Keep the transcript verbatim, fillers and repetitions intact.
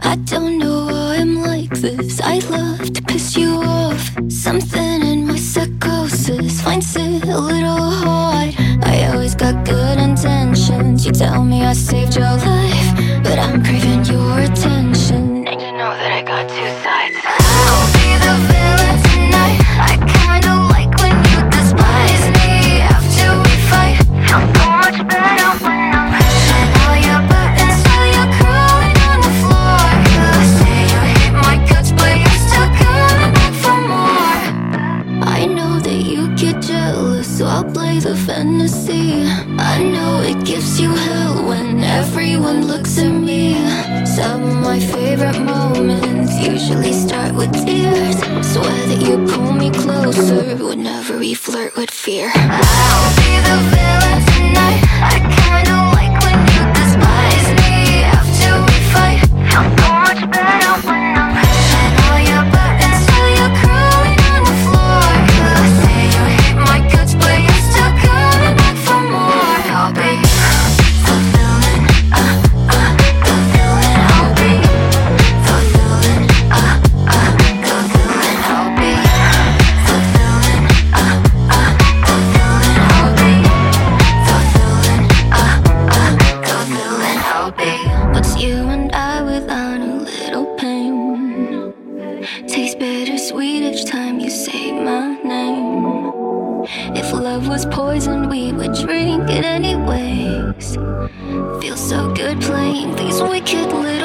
I don't know why I'm like this. I love to piss you off. Something in my psychosis finds it a little hard. I always got good intentions. You tell me I saved your life, but I'm craving your attention. And you know that I got two sides. I'll be the villain tonight. I kinda like when you despise me. After we fight, feel so much better when I'm pressing all your buttons while you're crawling on the floor. You say you hate my guts, but you're still coming back for more. I know that you get jealous, so I'll play the fantasy. I know it gives you hell when everyone looks at me. Some of my favorite moments usually start with tears. Swear that you pull me closer whenever we flirt with fear. I'll be the villain tonight. I kinda like when you despise me. After we fight, feel so much better when I'm pressing all your buttons while you're crawling on the floor. You say you hate my guts, but you're still coming back for more. I'll be the villain, uh, uh, the villain. I'll be the villain, uh, uh, the villain. I'll be the villain, uh, uh, the villain. I'll be the villain, uh, uh, the villain. I'll be. What's you and I without a little pain? Tastes bittersweet each time you say my name. If love was poison, we would drink it anyways. Feels so good playing these wicked little